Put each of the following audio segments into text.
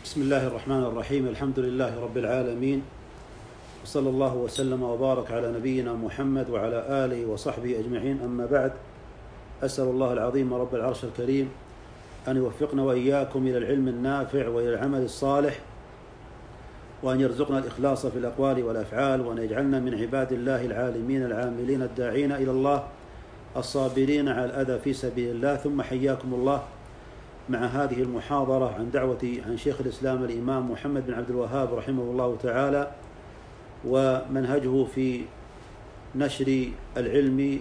بسم الله الرحمن الرحيم. الحمد لله رب العالمين، وصلى الله وسلم وبارك على نبينا محمد وعلى آله وصحبه أجمعين. أما بعد، أسأل الله العظيم رب العرش الكريم أن يوفقنا وإياكم إلى العلم النافع وإلى العمل الصالح، وأن يرزقنا الإخلاص في الأقوال والأفعال، وأن يجعلنا من عباد الله العالمين العاملين الداعين إلى الله الصابرين على الأذى في سبيل الله. ثم حياكم الله مع هذه المحاضرة عن شيخ الإسلام الإمام محمد بن عبد الوهاب رحمه الله تعالى، ومنهجه في نشر العلم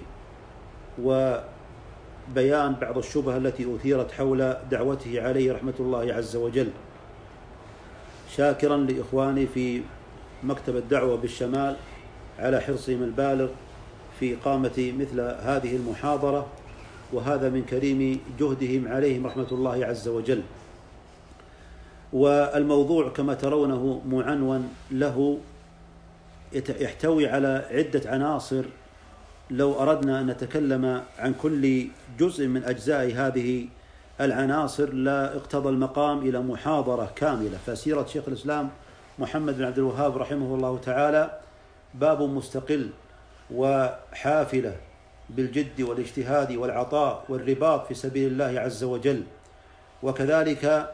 وبيان بعض الشبهة التي أثيرت حول دعوته عليه رحمة الله عز وجل. شاكرا لإخواني في مكتب الدعوة بالشمال على حرصهم البالغ في إقامة مثل هذه المحاضرة، وهذا من كريم جهدهم عليهم رحمة الله عز وجل. والموضوع كما ترونه معنون له، يحتوي على عدة عناصر. لو أردنا أن نتكلم عن كل جزء من أجزاء هذه العناصر لا اقتضى المقام إلى محاضرة كاملة. فسيرة شيخ الإسلام محمد بن عبد الوهاب رحمه الله تعالى باب مستقل وحافلة بالجد والاجتهاد والعطاء والرباط في سبيل الله عز وجل، وكذلك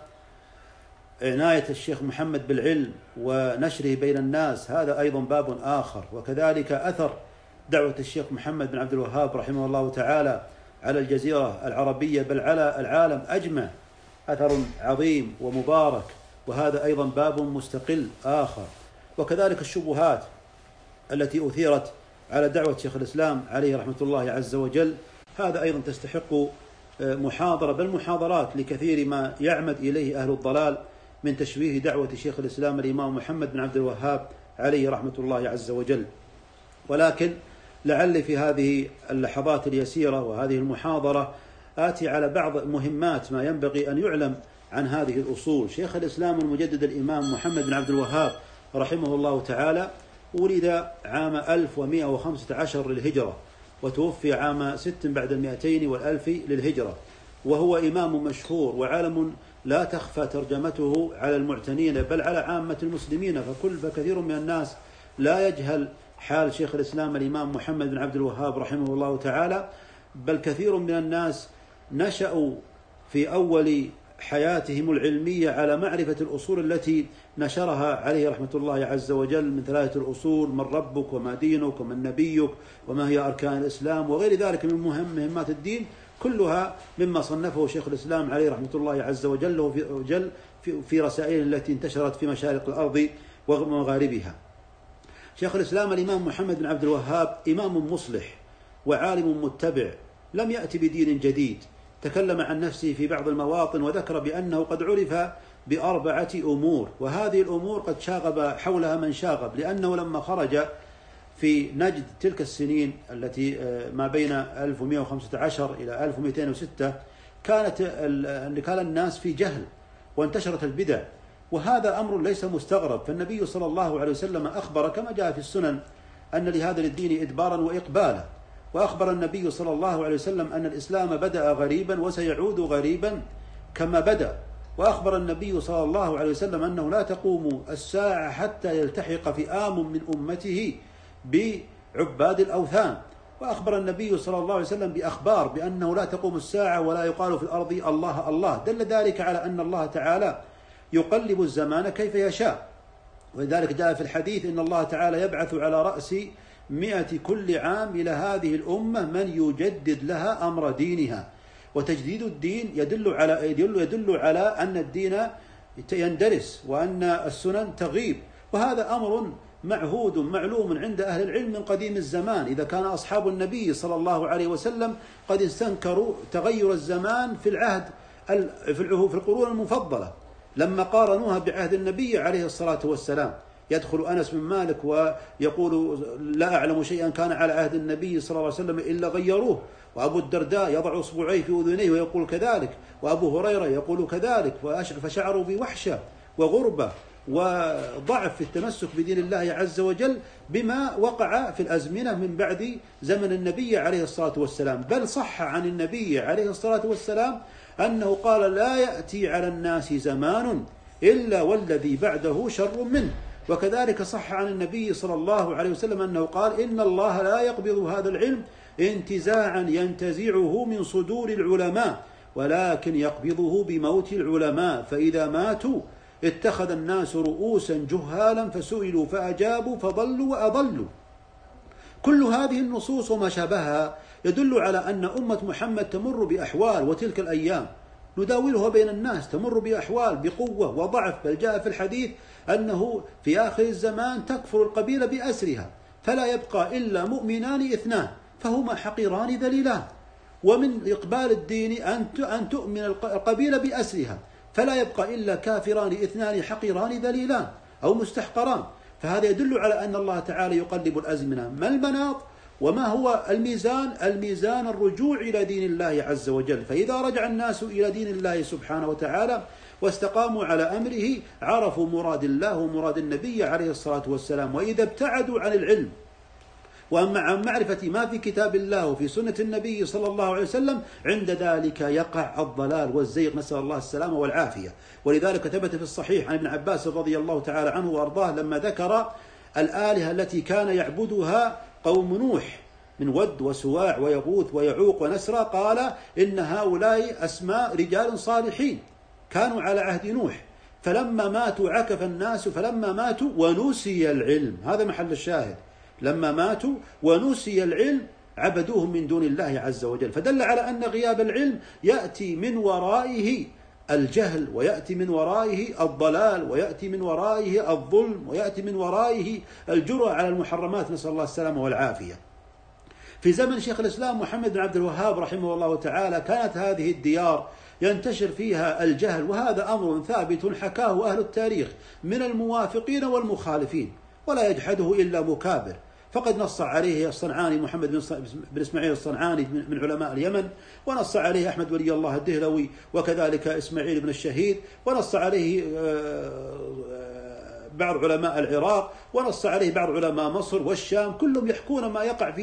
عناية الشيخ محمد بالعلم ونشره بين الناس، هذا أيضا باب آخر. وكذلك أثر دعوة الشيخ محمد بن عبد الوهاب رحمه الله تعالى على الجزيرة العربية بل على العالم أجمع، أثر عظيم ومبارك، وهذا أيضا باب مستقل آخر. وكذلك الشبهات التي أثيرت على دعوة شيخ الإسلام عليه رحمة الله عز وجل، هذا أيضا تستحق محاضرة بل محاضرات لكثير ما يعمد إليه أهل الضلال من تشويه دعوة شيخ الإسلام الإمام محمد بن عبد الوهاب عليه رحمة الله عز وجل. ولكن لعل في هذه اللحظات اليسيرة وهذه المحاضرة آتي على بعض مهمات ما ينبغي أن يعلم عن هذه الأصول. شيخ الإسلام المجدد الإمام محمد بن عبد الوهاب رحمه الله تعالى ولد عام 1115 للهجرة، وتوفي عام 6 بعد 200 والألف للهجرة، وهو إمام مشهور وعالم لا تخفى ترجمته على المعتنين بل على عامة المسلمين. فكثير من الناس لا يجهل حال شيخ الإسلام الإمام محمد بن عبد الوهاب رحمه الله تعالى، بل كثير من الناس نشأوا في أول حياتهم العلمية على معرفة الأصول التي نشرها عليه رحمة الله عز وجل من 3 الأصول: من ربك وما دينك ومن نبيك وما هي أركان الإسلام وغير ذلك من مهمات الدين، كلها مما صنفه شيخ الإسلام عليه رحمة الله عز وجل في رسائله التي انتشرت في مشارق الأرض ومغاربها. شيخ الإسلام الإمام محمد بن عبد الوهاب إمام مصلح وعالم متبع، لم يأتي بدين جديد. تكلم عن نفسه في بعض المواطن وذكر بأنه قد عرف ب4 أمور، وهذه الأمور قد شاغب حولها من شاغب، لأنه لما خرج في نجد تلك السنين التي ما بين 1115 إلى 1206 كان الناس في جهل وانتشرت البدع، وهذا أمر ليس مستغرب. فالنبي صلى الله عليه وسلم أخبر كما جاء في السنن أن لهذا الدين إدبارا وإقبالا، وأخبر النبي صلى الله عليه وسلم أن الإسلام بدأ غريبا وسيعود غريبا كما بدأ، وأخبر النبي صلى الله عليه وسلم أنه لا تقوم الساعة حتى يلتحق فئام من أمته بعباد الأوثان، وأخبر النبي صلى الله عليه وسلم بأخبار بأنه لا تقوم الساعة ولا يقال في الأرض الله الله. دل ذلك على أن الله تعالى يقلب الزمان كيف يشاء، ولذلك جاء في الحديث إن الله تعالى يبعث على رأس 100 كل عام إلى هذه الأمة من يجدد لها أمر دينها. وتجديد الدين يدل على أن الدين يندرس وأن السنن تغيب، وهذا أمر معهود معلوم عند أهل العلم من قديم الزمان. إذا كان أصحاب النبي صلى الله عليه وسلم قد استنكروا تغير الزمان في القرون المفضلة لما قارنوها بعهد النبي عليه الصلاة والسلام. يدخل أنس بن مالك ويقول لا أعلم شيئا كان على عهد النبي صلى الله عليه وسلم إلا غيروه، وأبو الدرداء يضع أصبعيه في أذنيه ويقول كذلك، وأبو هريرة يقول كذلك، فشعروا بوحشة وغربة وضعف في التمسك بدين الله عز وجل بما وقع في الأزمنة من بعد زمن النبي عليه الصلاة والسلام. بل صح عن النبي عليه الصلاة والسلام أنه قال لا يأتي على الناس زمان إلا والذي بعده شر منه. وكذلك صح عن النبي صلى الله عليه وسلم أنه قال: إن الله لا يقبض هذا العلم انتزاعا ينتزعه من صدور العلماء، ولكن يقبضه بموت العلماء، فإذا ماتوا اتخذ الناس رؤوسا جهالا فسئلوا فأجابوا فضلوا وأضلوا. كل هذه النصوص وما شابهها يدل على أن أمة محمد تمر بأحوال، وتلك الأيام نداولها بين الناس، تمر بأحوال بقوة وضعف، بل جاء في الحديث أنه في آخر الزمان تكفر القبيلة بأسرها، فلا يبقى إلا مؤمنان اثنان فهما حقيران ذليلان. ومن إقبال الدين أن تؤمن القبيلة بأسرها، فلا يبقى إلا كافران اثنان حقيران ذليلان أو مستحقران. فهذا يدل على أن الله تعالى يقلب الأزمنة. ما المناط وما هو الميزان؟ الميزان الرجوع إلى دين الله عز وجل. فإذا رجع الناس إلى دين الله سبحانه وتعالى واستقاموا على أمره عرفوا مراد الله ومراد النبي عليه الصلاة والسلام. وإذا ابتعدوا عن العلم وعن معرفة ما في كتاب الله وفي سنة النبي صلى الله عليه وسلم، عند ذلك يقع الضلال والزيغ، نسأل الله السلامة والعافية. ولذلك ثبت في الصحيح عن ابن عباس رضي الله تعالى عنه وأرضاه لما ذكر الآلهة التي كان يعبدها قوم نوح من ود وسواع ويغوث ويعوق ونسرى، قال: إن هؤلاء أسماء رجال صالحين كانوا على عهد نوح، فلما ماتوا عكف الناس، فلما ماتوا ونسي العلم. هذا محل الشاهد، لما ماتوا ونسي العلم عبدوهم من دون الله عز وجل. فدل على أن غياب العلم يأتي من ورائه الجهل، ويأتي من ورائه الضلال، ويأتي من ورائه الظلم، ويأتي من ورائه الجرأة على المحرمات، نسأل الله السلامة والعافية. في زمن شيخ الإسلام محمد بن عبد الوهاب رحمه الله تعالى كانت هذه الديار ينتشر فيها الجهل، وهذا أمر ثابت حكاه أهل التاريخ من الموافقين والمخالفين، ولا يجحده إلا مكابر. فقد نص عليه الصنعاني محمد بن إسماعيل الصنعاني من علماء اليمن، ونص عليه أحمد ولي الله الدهلوي، وكذلك إسماعيل بن الشهيد، ونص عليه بعض علماء العراق، ونص عليه بعض علماء مصر والشام، كلهم يحكون ما يقع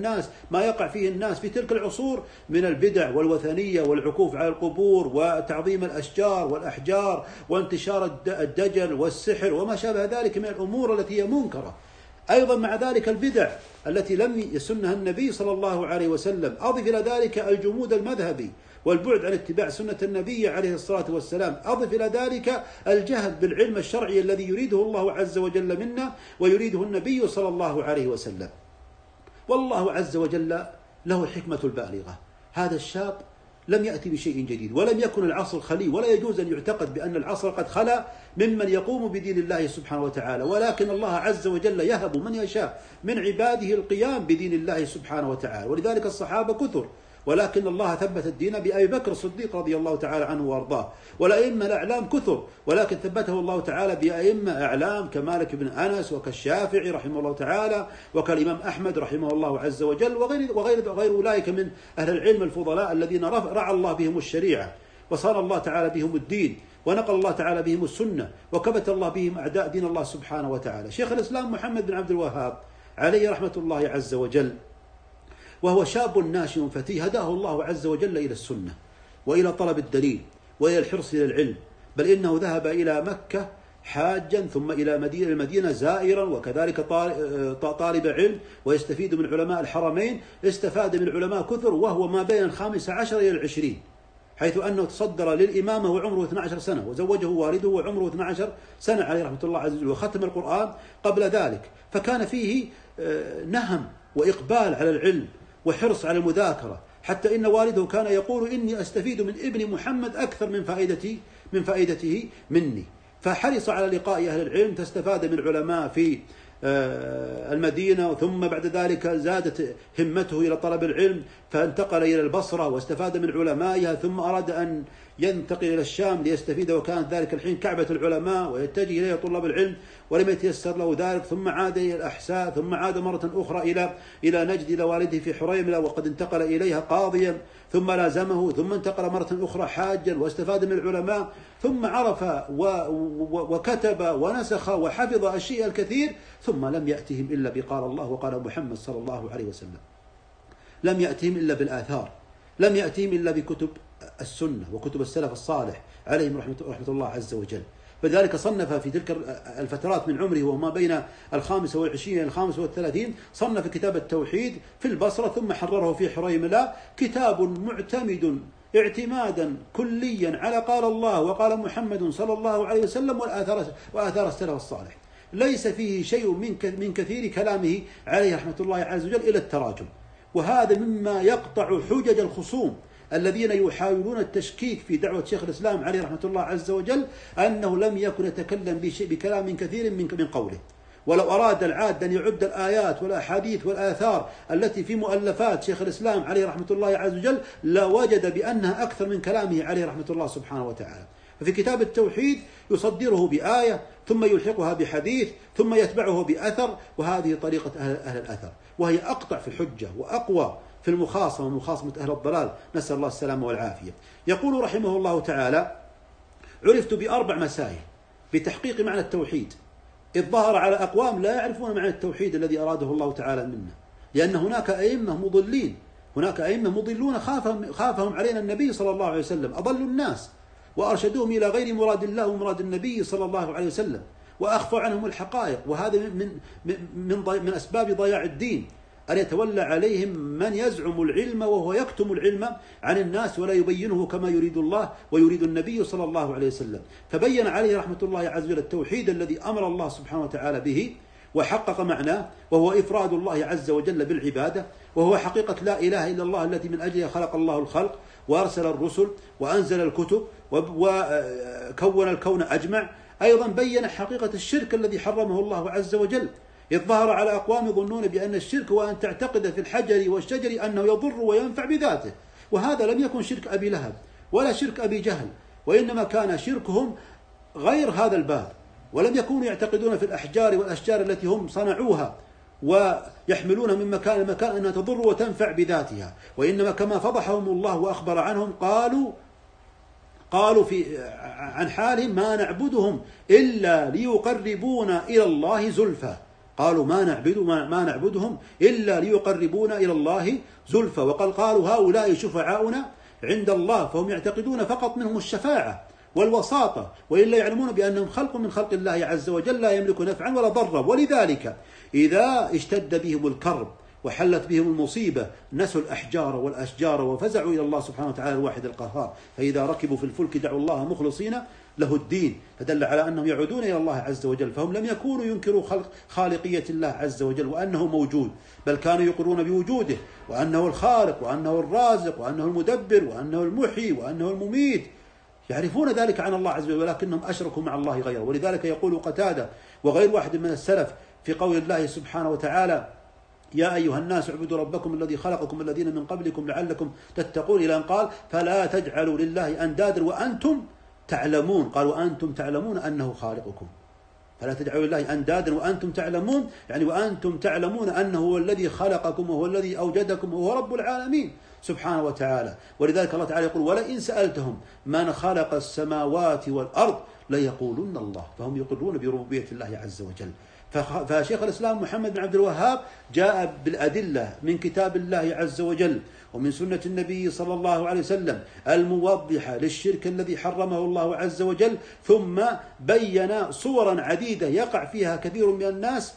فيه الناس في تلك العصور من البدع والوثنية والعكوف على القبور وتعظيم الأشجار والأحجار وانتشار الدجل والسحر وما شابه ذلك من الأمور التي هي منكرة. أيضا مع ذلك البدع التي لم يسنها النبي صلى الله عليه وسلم. أضف إلى ذلك الجمود المذهبي والبعد عن اتباع سنة النبي عليه الصلاة والسلام. أضف إلى ذلك الجهل بالعلم الشرعي الذي يريده الله عز وجل منا ويريده النبي صلى الله عليه وسلم. والله عز وجل له الحكمة البالغة. هذا الشاب لم يأتي بشيء جديد، ولم يكن العصر خلي، ولا يجوز أن يعتقد بأن العصر قد خلا ممن يقوم بدين الله سبحانه وتعالى، ولكن الله عز وجل يهب من يشاء من عباده القيام بدين الله سبحانه وتعالى. ولذلك الصحابة كثر، ولكن الله ثبت الدين بأبي بكر الصديق رضي الله تعالى عنه وارضاه. والأئمة الأعلام كثر، ولكن ثبته الله تعالى بأئمة أعلام كمالك بن أنس وكالشافعي رحمه الله تعالى وكالإمام أحمد رحمه الله عز وجل وغير أولئك من أهل العلم الفضلاء الذين رعى الله بهم الشريعة وصان الله تعالى بهم الدين ونقل الله تعالى بهم السنة وكبت الله بهم أعداء دين الله سبحانه وتعالى. شيخ الإسلام محمد بن عبد الوهاب عليه رحمة الله عز وجل، وهو شاب ناشئ فتي، هداه الله عز وجل إلى السنة وإلى طلب الدليل وإلى الحرص إلى العلم، بل إنه ذهب إلى مكة حاجا ثم إلى المدينة زائرا، وكذلك طالب علم ويستفيد من علماء الحرمين. استفاد من علماء كثر وهو ما بين 15 إلى 20، حيث أنه تصدر للإمامة وعمره 12 سنة، وزوجه والده وعمره 12 سنة عليه رحمة الله عز وجل، وختم القرآن قبل ذلك. فكان فيه نهم وإقبال على العلم وحرص على المذاكرة، حتى إن والده كان يقول: إني أستفيد من ابن محمد أكثر من فائدته مني. فحرص على لقاء أهل العلم، فاستفاد من علماء في المدينة، ثم بعد ذلك زادت همته إلى طلب العلم فانتقل إلى البصرة واستفاد من علمائها، ثم أراد أن ينتقل إلى الشام ليستفيد، وكانت ذلك الحين كعبة العلماء ويتجه إليه طلاب العلم، ولم يتيسر له ذلك. ثم عاد إلى الأحساء، ثم عاد مرة أخرى إلى نجد إلى والده في حريملة، وقد انتقل إليها قاضيا، ثم لازمه، ثم انتقل مرة أخرى حاجا واستفاد من العلماء، ثم عرف وكتب ونسخ وحفظ الشيء الكثير، ثم لم يأتهم إلا بقال الله وقال محمد صلى الله عليه وسلم. لم يأتهم إلا بالآثار، لم يأتهم إلا بكتب السنة وكتب السلف الصالح عليهم رحمة الله عز وجل. فذلك صنف في تلك الفترات من عمره وما بين 25 إلى 35 صنف كتاب التوحيد في البصرة، ثم حرره في حريملة، كتاب معتمد اعتمادا كليا على قال الله وقال محمد صلى الله عليه وسلم وآثار السلف الصالح، ليس فيه شيء من كثير كلامه عليه رحمة الله عز وجل إلى التراجم. وهذا مما يقطع حجج الخصوم الذين يحاولون التشكيك في دعوة شيخ الإسلام عليه رحمة الله عز وجل أنه لم يكن يتكلم بكلام كثير من قوله. ولو أراد العاد أن يعد الآيات والأحاديث والآثار التي في مؤلفات شيخ الإسلام عليه رحمة الله عز وجل لوجد بأنها أكثر من كلامه عليه رحمة الله سبحانه وتعالى. ففي كتاب التوحيد يصدره بآية ثم يلحقها بحديث ثم يتبعه بأثر، وهذه طريقة أهل الأثر، وهي أقطع في الحجة وأقوى في المخاصمة ومخاصمة أهل الضلال، نسأل الله السلامة والعافية. يقول رحمه الله تعالى: عرفت ب4 مسائل بتحقيق معنى التوحيد، إذ ظهر على أقوام لا يعرفون معنى التوحيد الذي أراده الله تعالى منا، لأن هناك أئمة مضلين، هناك أئمة مضلون خافهم علينا النبي صلى الله عليه وسلم، أضلوا الناس وأرشدوهم إلى غير مراد الله ومراد النبي صلى الله عليه وسلم، وأخفوا عنهم الحقائق، وهذا من أسباب ضياع الدين، أن يتولى عليهم من يزعم العلم وهو يكتم العلم عن الناس ولا يبينه كما يريد الله ويريد النبي صلى الله عليه وسلم. فبين عليه رحمة الله عز وجل التوحيد الذي أمر الله سبحانه وتعالى به وحقق معناه، وهو إفراد الله عز وجل بالعبادة، وهو حقيقة لا إله إلا الله التي من أجلها خلق الله الخلق وأرسل الرسل وأنزل الكتب وكون الكون أجمع. أيضا بين حقيقة الشرك الذي حرمه الله عز وجل، إذ ظهر على أقوام يظنون بأن الشرك هو أن تعتقد في الحجر والشجر أنه يضر وينفع بذاته، وهذا لم يكن شرك أبي لهب ولا شرك أبي جهل، وإنما كان شركهم غير هذا الباب، ولم يكونوا يعتقدون في الأحجار والأشجار التي هم صنعوها ويحملونها من مكان لمكان أنها تضر وتنفع بذاتها، وإنما كما فضحهم الله وأخبر عنهم قالوا عن حالهم: ما نعبدهم إلا ليقربونا إلى الله زلفى. قالوا ما نعبدهم إلا ليقربونا إلى الله زلفى. قالوا هؤلاء شفعاؤنا عند الله، فهم يعتقدون فقط منهم الشفاعة والوساطة، وإلا يعلمون بأنهم خلق من خلق الله عز وجل لا يملك نفعا ولا ضرا. ولذلك إذا اشتد بهم الكرب وحلت بهم المصيبة نسوا الأحجار والأشجار وفزعوا إلى الله سبحانه وتعالى الواحد القهار، فإذا ركبوا في الفلك دعوا الله مخلصين له الدين، فدل على أنهم يعودون إلى الله عز وجل، فهم لم يكونوا ينكروا خالقية الله عز وجل وأنه موجود، بل كانوا يقرون بوجوده وأنه الخالق وأنه الرازق وأنه المدبر وأنه المحيي وأنه المميت، يعرفون ذلك عن الله عز وجل، ولكنهم أشركوا مع الله غيره. ولذلك يقول قتادة وغير واحد من السلف في قول الله سبحانه وتعالى: يا أيها الناس اعبدوا ربكم الذي خلقكم الذين من قبلكم لعلكم تتقون، إلى أن قال: فلا تجعلوا لله أندادا وأنتم تعلمون. قال: وأنتم تعلمون أنه خالقكم. فلا تجعلوا لله أندادا وأنتم تعلمون، يعني وأنتم تعلمون أنه هو الذي خلقكم وهو الذي أوجدكم وهو رب العالمين سبحانه وتعالى. ولذلك الله تعالى يقول: ولئن سألتهم من خلق السماوات والأرض ليقولن الله، فهم يقرون بربوبية الله عز وجل. فشيخ الإسلام محمد بن عبد الوهاب جاء بالأدلة من كتاب الله عز وجل ومن سنة النبي صلى الله عليه وسلم الموضحة للشرك الذي حرمه الله عز وجل، ثم بين صورا عديدة يقع فيها كثير من الناس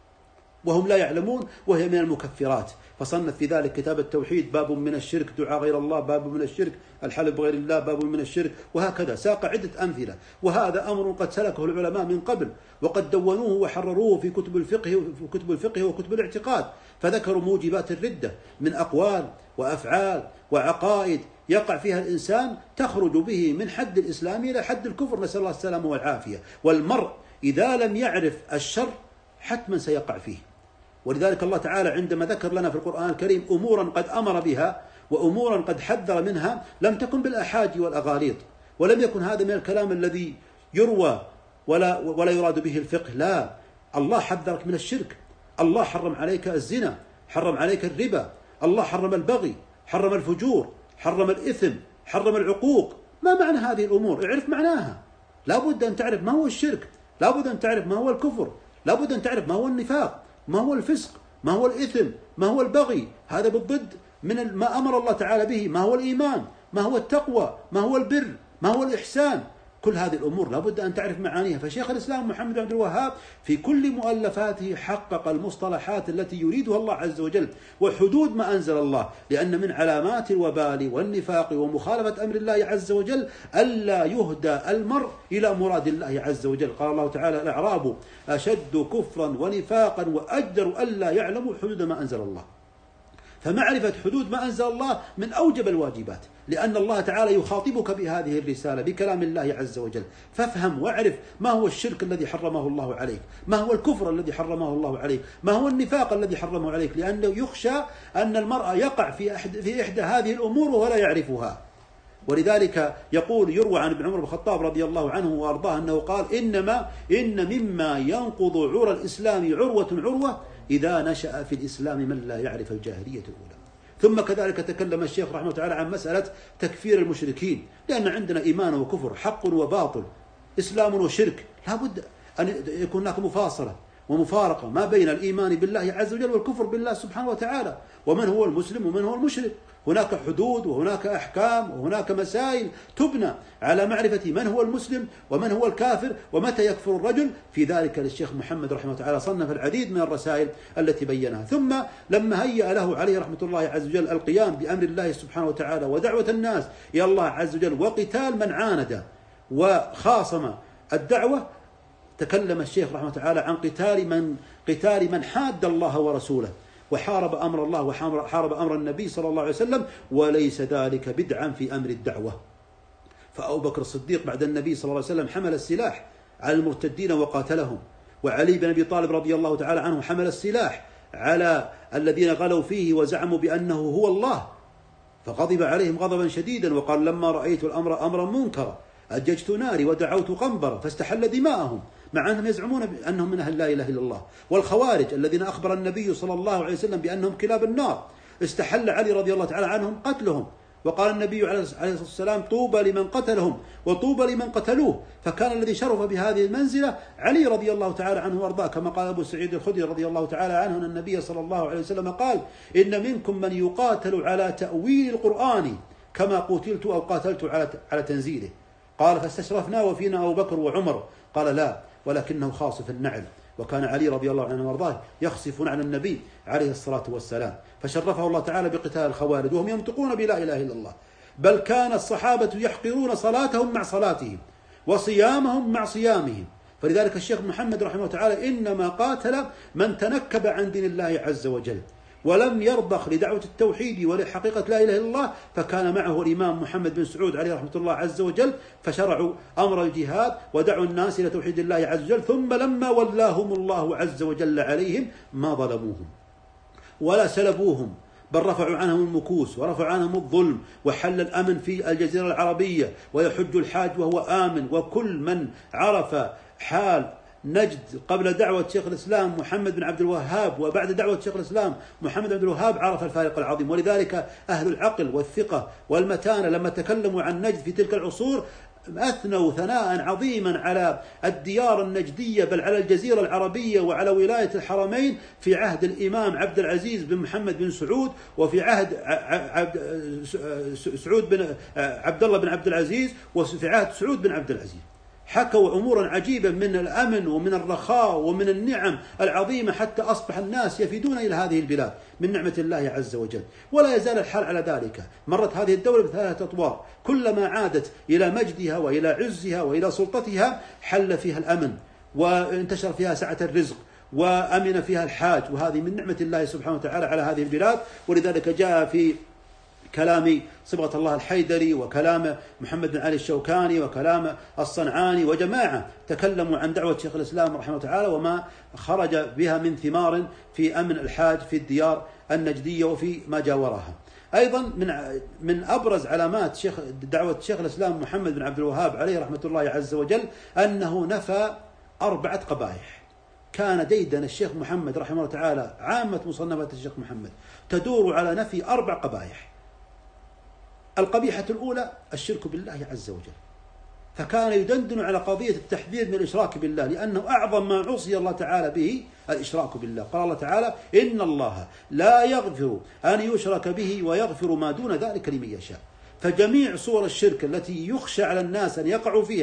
وهم لا يعلمون، وهي من المكفرات. فصنف في ذلك كتاب التوحيد: باب من الشرك دعاء غير الله، باب من الشرك الحلف بغير الله، باب من الشرك، وهكذا ساق عدة أمثلة. وهذا أمر قد سلكه العلماء من قبل، وقد دونوه وحرروه في كتب الفقه وكتب الاعتقاد، فذكروا موجبات الردة من أقوال وأفعال وعقائد يقع فيها الإنسان تخرج به من حد الإسلام إلى حد الكفر، نسأل الله السلامة والعافية. والمرء إذا لم يعرف الشر حتما سيقع فيه. ولذلك الله تعالى عندما ذكر لنا في القرآن الكريم أمورا قد أمر بها وأمورا قد حذر منها لم تكن بالأحاجي والأغاليط، ولم يكن هذا من الكلام الذي يروى ولا يراد به الفقه. لا، الله حذرك من الشرك، الله حرم عليك الزنا، حرم عليك الربا، الله حرم البغي، حرم الفجور، حرم الإثم، حرم العقوق. ما معنى هذه الأمور؟ اعرف معناها. لا بد أن تعرف ما هو الشرك، لا بد أن تعرف ما هو الكفر، لا بد أن تعرف ما هو النفاق، ما هو الفسق، ما هو الإثم، ما هو البغي. هذا بالضد من ما أمر الله تعالى به. ما هو الإيمان، ما هو التقوى، ما هو البر، ما هو الإحسان. كل هذه الأمور لابد أن تعرف معانيها. فشيخ الإسلام محمد بن عبد الوهاب في كل مؤلفاته حقق المصطلحات التي يريدها الله عز وجل وحدود ما أنزل الله، لأن من علامات الوبال والنفاق ومخالفة أمر الله عز وجل ألا يهدى المرء إلى مراد الله عز وجل. قال الله تعالى: الأعراب أشد كفرا ونفاقا وأجدر ألا يعلموا حدود ما أنزل الله. فمعرفة حدود ما أنزل الله من أوجب الواجبات، لأن الله تعالى يخاطبك بهذه الرسالة بكلام الله عز وجل. فافهم واعرف ما هو الشرك الذي حرمه الله عليك، ما هو الكفر الذي حرمه الله عليك، ما هو النفاق الذي حرمه عليك، لأنه يخشى أن المرء يقع في إحدى هذه الأمور ولا يعرفها. ولذلك يروى عن ابن عمر بن الخطاب رضي الله عنه وأرضاه أنه قال: إن مما ينقض عرى الإسلام عروة إذا نشأ في الإسلام من لا يعرف الجاهلية الأولى. ثم كذلك تكلم الشيخ رحمه الله تعالى عن مسألة تكفير المشركين، لأن عندنا إيمان وكفر، حق وباطل، إسلام وشرك، لا بد أن يكون هناك مفاصلة ومفارقة ما بين الإيمان بالله عز وجل والكفر بالله سبحانه وتعالى، ومن هو المسلم ومن هو المشرك. هناك حدود وهناك أحكام وهناك مسائل تبنى على معرفة من هو المسلم ومن هو الكافر ومتى يكفر الرجل. في ذلك للشيخ محمد رحمه الله تعالى صنف العديد من الرسائل التي بينها. ثم لما هيأ له عليه رحمة الله عز وجل القيام بأمر الله سبحانه وتعالى ودعوة الناس إلى الله عز وجل وقتال من عاند وخاصم الدعوة، تكلم الشيخ رحمه الله تعالى عن قتال من حاد الله ورسوله وحارب أمر الله وحارب أمر النبي صلى الله عليه وسلم، وليس ذلك بدعا في أمر الدعوة. فأبو بكر الصديق بعد النبي صلى الله عليه وسلم حمل السلاح على المرتدين وقاتلهم، وعلي بن أبي طالب رضي الله تعالى عنه حمل السلاح على الذين غلوا فيه وزعموا بأنه هو الله، فغضب عليهم غضبا شديدا وقال: لما رأيت الأمر أمرا منكرا أججت ناري ودعوت قنبرا فاستحل دماءهم، مع أنهم يزعمون أنهم من أهل لا إله إلا الله. والخوارج الذين أخبر النبي صلى الله عليه وسلم بأنهم كلاب النار، استحل علي رضي الله تعالى عنهم قتلهم، وقال النبي عليه الصلاة والسلام: طوبى لمن قتلهم وطوبى لمن قتلوه. فكان الذي شرف بهذه المنزلة علي رضي الله تعالى عنه وارضاه، كما قال أبو سعيد الخدري رضي الله تعالى عنه أن النبي صلى الله عليه وسلم قال: إن منكم من يقاتل على تأويل القرآن كما قتلت أو قاتلت على تنزيله. قال: فاستشرفنا وفينا أبو بكر وعمر. قال: لا، ولكنه خاصف النعل. وكان علي رضي الله عنه وارضاه يخصف نعل النبي عليه الصلاة والسلام، فشرفه الله تعالى بقتال الخوارج وهم ينطقون بلا إله إلا الله. بل كان الصحابة يحقرون صلاتهم مع صلاتهم وصيامهم مع صيامهم. فلذلك الشيخ محمد رحمه الله تعالى إنما قاتل من تنكب عن دين الله عز وجل ولم يرضخ لدعوة التوحيد ولحقيقة لا إله إلا الله، فكان معه الإمام محمد بن سعود عليه رحمة الله عز وجل، فشرعوا أمر الجهاد ودعوا الناس إلى توحيد الله عز وجل. ثم لما ولاهم الله عز وجل عليهم ما ظلموهم ولا سلبوهم، بل رفعوا عنهم المكوس ورفعوا عنهم الظلم، وحل الأمن في الجزيرة العربية، ويحج الحاج وهو آمن. وكل من عرف حال نجد قبل دعوة شيخ الإسلام محمد بن عبد الوهاب وبعد دعوة شيخ الإسلام محمد بن عبد الوهاب عرف الفارق العظيم. ولذلك أهل العقل والثقة والمتانة لما تكلموا عن نجد في تلك العصور أثنوا ثناء عظيما على الديار النجدية، بل على الجزيرة العربية وعلى ولاية الحرمين في عهد الإمام عبد العزيز بن محمد بن سعود، وفي عهد سعود بن عبد الله بن عبد العزيز، وفي عهد سعود بن عبد العزيز. حكوا أمورا عجيبة من الأمن ومن الرخاء ومن النعم العظيمة، حتى أصبح الناس يفيدون إلى هذه البلاد من نعمة الله عز وجل. ولا يزال الحال على ذلك. مرت هذه الدولة بثلاثة أطوار، كلما عادت إلى مجدها وإلى عزها وإلى سلطتها حل فيها الأمن وانتشر فيها سعة الرزق وأمن فيها الحاج، وهذه من نعمة الله سبحانه وتعالى على هذه البلاد. ولذلك جاء في كلام صبغة الله الحيدري وكلام محمد بن علي الشوكاني وكلام الصنعاني وجماعة تكلموا عن دعوة شيخ الإسلام رحمه الله تعالى وما خرج بها من ثمار في أمن الحاج في الديار النجدية وفي ما جاورها. أيضا من أبرز علامات دعوة شيخ الإسلام محمد بن عبد الوهاب عليه رحمة الله عز وجل أنه نفى 4 قبائح. كان ديدن الشيخ محمد رحمه الله تعالى عامة مصنفات الشيخ محمد تدور على نفي 4 قبائح. القبيحة الأولى الشرك بالله عز وجل، فكان يدندن على قضية التحذير من الإشراك بالله، لأنه أعظم ما عصي الله تعالى به الإشراك بالله. قال الله تعالى: إن الله لا يغفر أن يشرك به ويغفر ما دون ذلك لمن يشاء. فجميع صور الشرك التي يخشى على الناس أن يقعوا فيها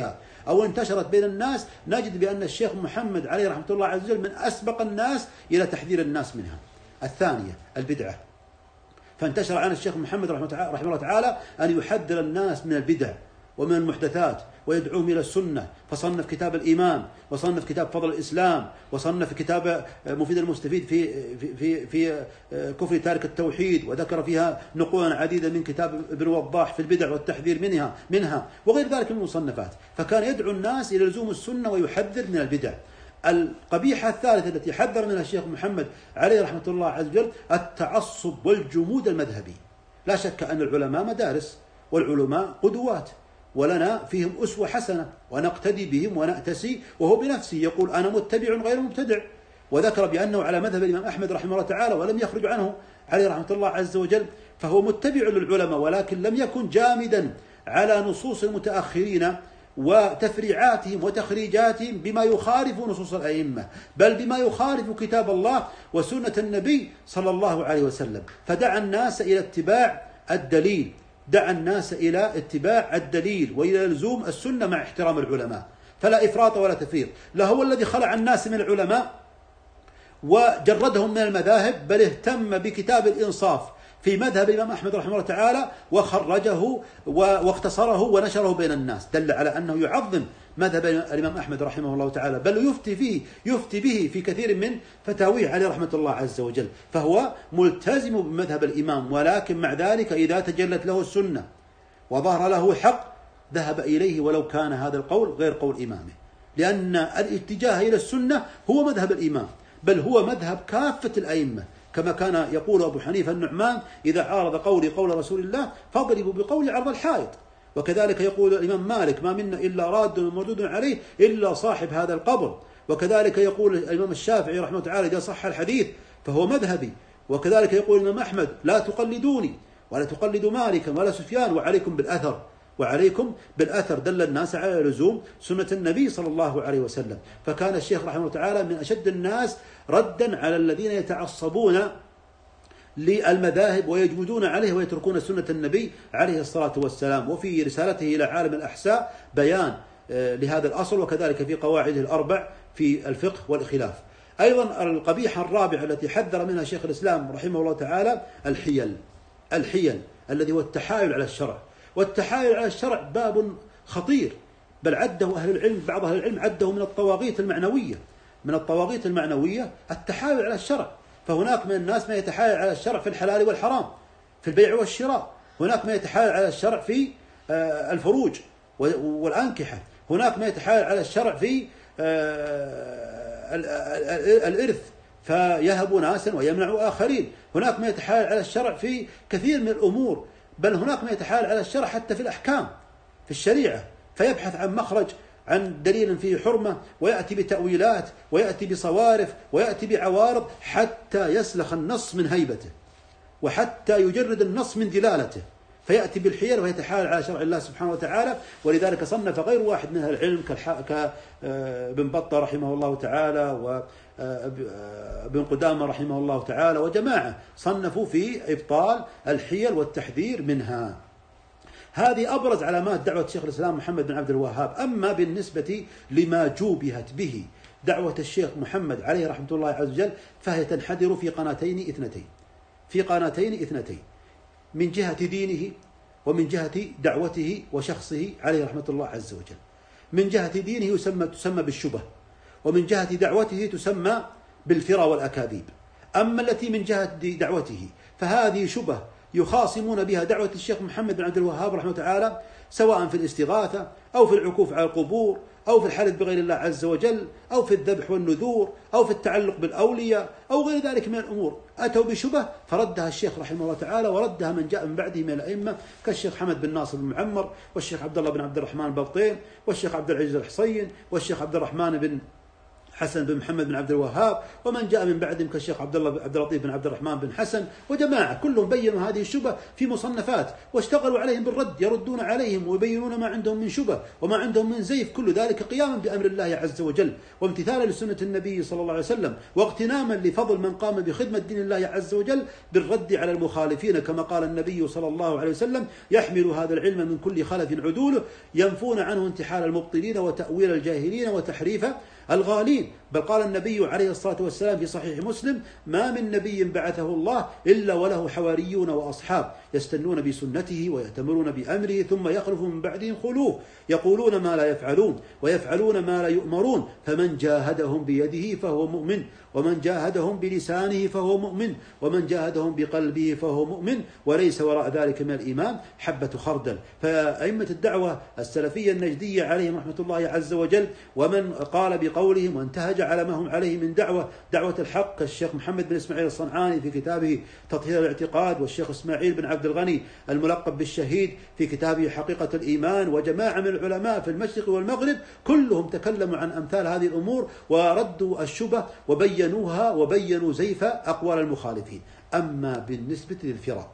أو انتشرت بين الناس، نجد بأن الشيخ محمد عليه رحمة الله عز وجل من أسبق الناس إلى تحذير الناس منها. الثانية البدعة، فانتشر عن الشيخ محمد رحمه الله تعالى أن يحذر الناس من البدع ومن المحدثات ويدعوهم إلى السنة، فصنف كتاب الإيمان، وصنف كتاب فضل الإسلام، وصنف كتاب مفيد المستفيد في كفر تارك التوحيد، وذكر فيها نقولا عديدة من كتاب ابن وضاح في البدع والتحذير منها وغير ذلك من المصنفات. فكان يدعو الناس إلى لزوم السنة ويحذر من البدع. القبيحة الثالثة التي حذر منها الشيخ محمد عليه رحمة الله عز وجل التعصب والجمود المذهبي. لا شك أن العلماء مدارس، والعلماء قدوات، ولنا فيهم أسوة حسنة ونقتدي بهم ونأتسي، وهو بنفسه يقول أنا متبع غير مبتدع، وذكر بأنه على مذهب الإمام أحمد رحمه الله تعالى ولم يخرج عنه عليه رحمة الله عز وجل، فهو متبع للعلماء ولكن لم يكن جامدا على نصوص المتأخرين وتفريعاتهم وتخريجاتهم بما يخالف نصوص الأئمة، بل بما يخالف كتاب الله وسنة النبي صلى الله عليه وسلم. فدعا الناس إلى اتباع الدليل، دعا الناس إلى اتباع الدليل وإلى لزوم السنة مع احترام العلماء، فلا إفراط ولا تفريط. لا هو الذي خلع الناس من العلماء وجردهم من المذاهب، بل اهتم بكتاب الإنصاف في مذهب الإمام أحمد رحمه الله تعالى وخرجه واختصره ونشره بين الناس، دل على أنه يعظم مذهب الإمام أحمد رحمه الله تعالى، بل يفتي به في كثير من فتاويه عليه رحمة الله عز وجل. فهو ملتزم بمذهب الإمام، ولكن مع ذلك إذا تجلت له السنة وظهر له حق ذهب إليه ولو كان هذا القول غير قول إمامه، لأن الاتجاه إلى السنة هو مذهب الإمام، بل هو مذهب كافة الأئمة، كما كان يقول أبو حنيفة النعمان إذا عارض قولي قول رسول الله فاضربوا بقولي عرض الحائط. وكذلك يقول الإمام مالك ما منا إلا راد ومردود عليه إلا صاحب هذا القبر. وكذلك يقول الإمام الشافعي رحمه الله تعالى إذا صح الحديث فهو مذهبي. وكذلك يقول الإمام أحمد لا تقلدوني ولا تقلدوا مالكا ولا سفيان وعليكم بالأثر دل الناس على لزوم سنة النبي صلى الله عليه وسلم. فكان الشيخ رحمه الله تعالى من أشد الناس ردا على الذين يتعصبون للمذاهب ويجمدون عليه ويتركون سنة النبي عليه الصلاة والسلام. وفي رسالته إلى عالم الأحساء بيان لهذا الأصل، وكذلك في قواعده الأربع في الفقه والخلاف. أيضا القبيحة الرابعة التي حذر منها شيخ الإسلام رحمه الله تعالى الحيل الذي هو التحايل على الشرع. والتحايل على الشرع باب خطير، بل عده بعض أهل العلم عده من الطواغيت المعنوية التحايل على الشرع. فهناك من الناس ما يتحايل على الشرع في الحلال والحرام، في البيع والشراء، هناك ما يتحايل على الشرع في الفروج والأنكحة، هناك ما يتحايل على الشرع في الإرث فيهب ناسا ويمنع آخرين، هناك ما يتحايل على الشرع في كثير من الأمور، بل هناك ما يتحايل على الشرع حتى في الأحكام في الشريعة، فيبحث عن مخرج، عن دليل فيه حرمة، ويأتي بتأويلات ويأتي بصوارف ويأتي بعوارض حتى يسلخ النص من هيبته وحتى يجرد النص من دلالته، فيأتي بالحيل ويتحايل على شرع الله سبحانه وتعالى. ولذلك صنف غير واحد من أهل العلم كابن بطة رحمه الله تعالى وابن قدامة رحمه الله تعالى وجماعة صنفوا في إبطال الحيل والتحذير منها. هذه أبرز علامات دعوة شيخ الإسلام محمد بن عبد الوهاب. أما بالنسبة لما جوبهت به دعوة الشيخ محمد عليه رحمة الله عز وجل فهي تنحدر في قناتين اثنتين، من جهة دينه ومن جهة دعوته وشخصه عليه رحمة الله عز وجل. من جهة دينه تسمى بالشبه، ومن جهة دعوته تسمى بالفرى والأكاذيب. أما التي من جهة دعوته فهذه شبه يخاصمون بها دعوة الشيخ محمد بن عبد الوهاب رحمه تعالى، سواء في الاستغاثة أو في العكوف على القبور أو في الحلف بغير الله عز وجل أو في الذبح والنذور أو في التعلق بالأولياء أو غير ذلك من الأمور. أتوا بشبه فردها الشيخ رحمه الله تعالى وردها من جاء من بعده من الأئمة كالشيخ حمد بن ناصر بن معمر والشيخ عبد الله بن عبد الرحمن البلطين والشيخ عبد العزيز الحصين والشيخ عبد الرحمن بن حسن بن محمد بن عبد الوهاب، ومن جاء من بعدهم كالشيخ عبد اللطيف بن عبد الرحمن بن حسن وجماعة، كلهم بينوا هذه الشبه في مصنفات واشتغلوا عليهم بالرد، يردون عليهم ويبينون ما عندهم من شبه وما عندهم من زيف، كل ذلك قياما بأمر الله عز وجل وامتثالا لسنة النبي صلى الله عليه وسلم، واغتناما لفضل من قام بخدمة دين الله عز وجل بالرد على المخالفين، كما قال النبي صلى الله عليه وسلم: يحمل هذا العلم من كل خلف عدوله ينفون عنه انتحال المبطلين وتأويل الجاهلين وتحريف الغالين. بل قال النبي عليه الصلاة والسلام في صحيح مسلم: ما من نبي بعثه الله إلا وله حواريون وأصحاب يستنون بسنته ويأتمرون بأمره ثم يخلف من بعدهم خلوف يقولون ما لا يفعلون ويفعلون ما لا يؤمرون، فمن جاهدهم بيده فهو مؤمن، ومن جاهدهم بلسانه فهو مؤمن، ومن جاهدهم بقلبه فهو مؤمن، وليس وراء ذلك من الإيمان حبة خردل. فأئمة الدعوة السلفية النجدية عليهم رحمة الله عز وجل، ومن قال بقولهم وانتهج على ما هم عليه من دعوة الحق، الشيخ محمد بن إسماعيل الصنعاني في كتابه تطهير الاعتقاد، والشيخ إسماعيل بن عبد الغني الملقب بالشهيد في كتابه حقيقة الإيمان، وجماعة من العلماء في المشرق والمغرب، كلهم تكلموا عن أمثال هذه الأمور وردوا الشبه وبينوها وبينوا زيف أقوال المخالفين. أما بالنسبة للفرى،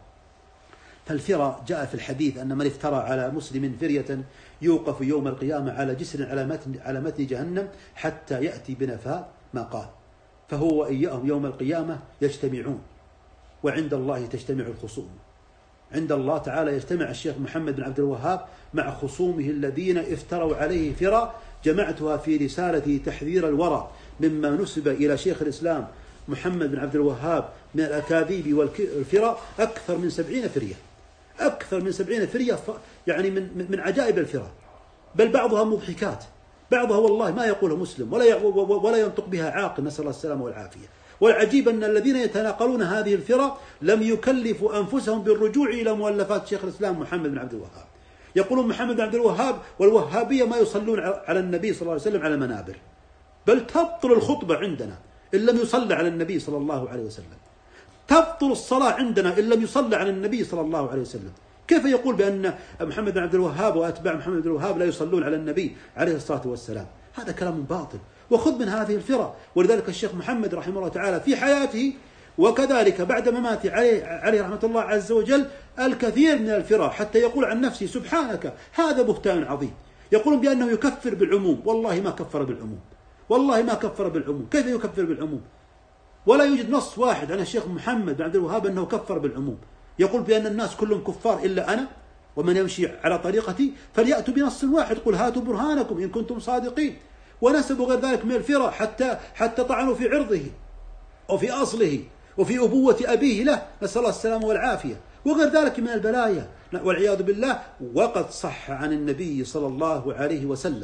فالفرى جاء في الحديث أن من افترى على مسلم فرية يوقف يوم القيامة على جسر على متن جهنم حتى يأتي بنفاء ما قال، فهو وإياهم يوم القيامة يجتمعون، وعند الله تجتمع الخصوم. عند الله تعالى يجتمع الشيخ محمد بن عبد الوهاب مع خصومه الذين افتروا عليه فرى، جمعتها في رسالة تحذير الورى مما نسب إلى شيخ الإسلام محمد بن عبد الوهاب من الأكاذيب والفرى أكثر من 70 فرية، أكثر من 70 فرية، يعني من عجائب الفرى، بل بعضها مضحكات، بعضها والله ما يقوله مسلم ولا ينطق بها عاقل، نسأل الله السلامة والعافية. والعجيب أن الذين يتناقلون هذه الفرى لم يكلفوا أنفسهم بالرجوع إلى مؤلفات شيخ الإسلام محمد بن عبد الوهاب. يقولون محمد بن عبد الوهاب والوهابية ما يصلون على النبي صلى الله عليه وسلم على المنابر، بل تبطل الخطبة عندنا إن لم يصلى على النبي صلى الله عليه وسلم، تبطل الصلاة عندنا إن لم يصلى على النبي صلى الله عليه وسلم. كيف يقول بأن محمد بن عبد الوهاب وأتباع محمد بن عبد الوهاب لا يصلون على النبي عليه الصلاة والسلام؟ هذا كلام باطل، وخذ من هذه الفرى. ولذلك الشيخ محمد رحمه الله تعالى في حياته وكذلك بعد مماته عليه رحمة الله عز وجل الكثير من الفرى، حتى يقول عن نفسه: سبحانك هذا بهتان عظيم. يقولون بأنه يكفر بالعموم، والله ما كفر بالعموم، والله ما كفر بالعموم. كيف يكفر بالعموم؟ ولا يوجد نص واحد عن الشيخ محمد بن عبد الوهاب أنه كفر بالعموم. يقول بأن الناس كلهم كفار إلا أنا ومن يمشي على طريقتي فليأتوا بنص واحد، قل هاتوا برهانكم إن كنتم صادقين. ونسبوا غير ذلك من الفرى حتى طعنوا في عرضه وفي أصله وفي أبوة أبيه له، نسأل الله السلامة والعافية، وغير ذلك من البلايا والعياذ بالله. وقد صح عن النبي صلى الله عليه وسلم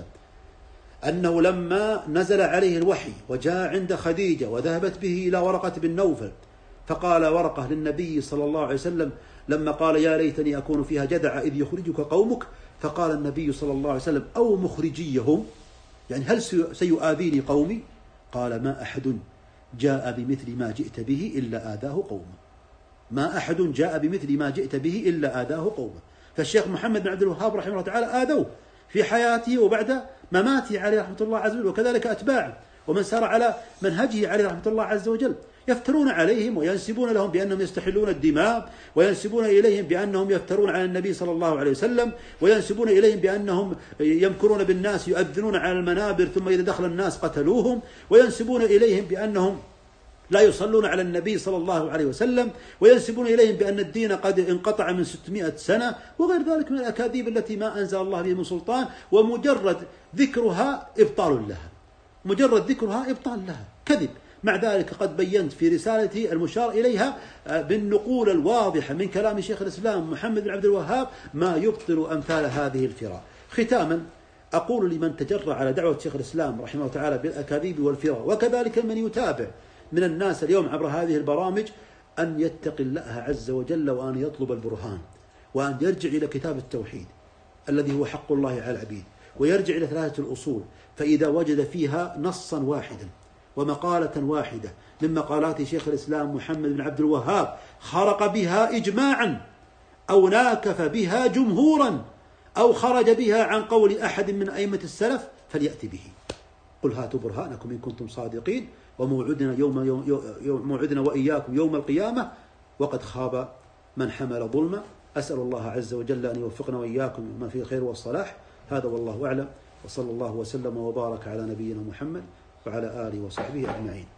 أنه لما نزل عليه الوحي وجاء عند خديجة وذهبت به إلى ورقة بن نوفل، فقال ورقة للنبي صلى الله عليه وسلم لما قال: يا ليتني أكون فيها جدع إذ يخرجك قومك، فقال النبي صلى الله عليه وسلم: أو مخرجيهم، يعني هل سيؤذيني قومي؟ قال: ما أحد جاء بمثل ما جئت به إلا آذاه قومه، ما أحد جاء بمثل ما جئت به إلا آذاه قومه. فالشيخ محمد بن عبد الوهاب رحمه الله تعالى آذوه في حياته وبعد مماته عليه رحمة الله عز وجل، وكذلك أتباعه ومن سار على منهجه عليه رحمة الله عز وجل، يفترون عليهم وينسبون لهم بأنهم يستحلون الدماء، وينسبون إليهم بأنهم يفترون على النبي صلى الله عليه وسلم، وينسبون إليهم بأنهم يمكرون بالناس، يؤذنون على المنابر ثم إذا دخل الناس قتلوهم، وينسبون إليهم بأنهم لا يصلون على النبي صلى الله عليه وسلم، وينسبون إليهم بأن الدين قد انقطع من 600 سنة، وغير ذلك من الأكاذيب التي ما أنزل الله به من سلطان، ومجرد ذكرها إبطال لها، مجرد ذكرها إبطال لها، كذب. مع ذلك قد بينت في رسالتي المشار إليها بالنقول الواضحة من كلام شيخ الإسلام محمد بن عبد الوهاب ما يبطل أمثال هذه الفرى. ختاما أقول لمن تجرى على دعوة شيخ الإسلام رحمه الله تعالى بالأكاذيب والفرى، وكذلك من يتابع من الناس اليوم عبر هذه البرامج، أن يتقي الله عز وجل وأن يطلب البرهان، وأن يرجع إلى كتاب التوحيد الذي هو حق الله على العبيد، ويرجع إلى 3 الأصول، فإذا وجد فيها نصا واحدا ومقالة واحدة من مقالات شيخ الإسلام محمد بن عبد الوهاب خرق بها إجماعا أو ناكف بها جمهورا أو خرج بها عن قول أحد من أئمة السلف فليأتي به، قل هاتوا برهانكم إن كنتم صادقين وموعدنا موعدنا وإياكم يوم القيامة وقد خاب من حمل ظلما. أسأل الله عز وجل أن يوفقنا وإياكم ما فيه الخير والصلاح. هذا والله أعلم، وصلى الله وسلم وبارك على نبينا محمد وعلى آله وصحبه أجمعين.